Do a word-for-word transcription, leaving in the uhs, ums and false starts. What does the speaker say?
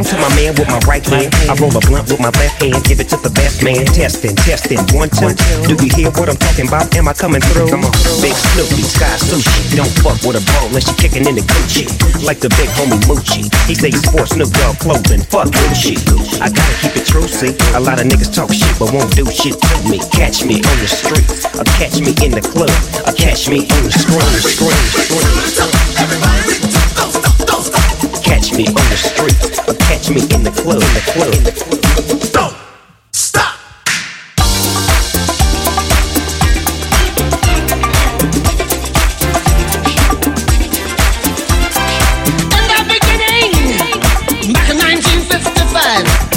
to my man with my right hand. I roll a blunt with my left hand, give it to the best man. Testing, testing, one, two. Do you hear what I'm talking about? Am I coming through? Big Snoopy, Sky Sushi. Don't fuck with a bro unless she kicking in the Gucci. Like the big homie Moochie. He say he sports Snoop Dogg clothing. Fuck Gucci. I gotta keep it true, see. A lot of niggas talk shit but won't do shit to me. Catch me on the street, or catch me in the club, or catch me on the screen, screen, screen. Catch me on the street, or catch me in the club, in the club, in the club. Don't stop. In the beginning, back in nineteen fifty-five.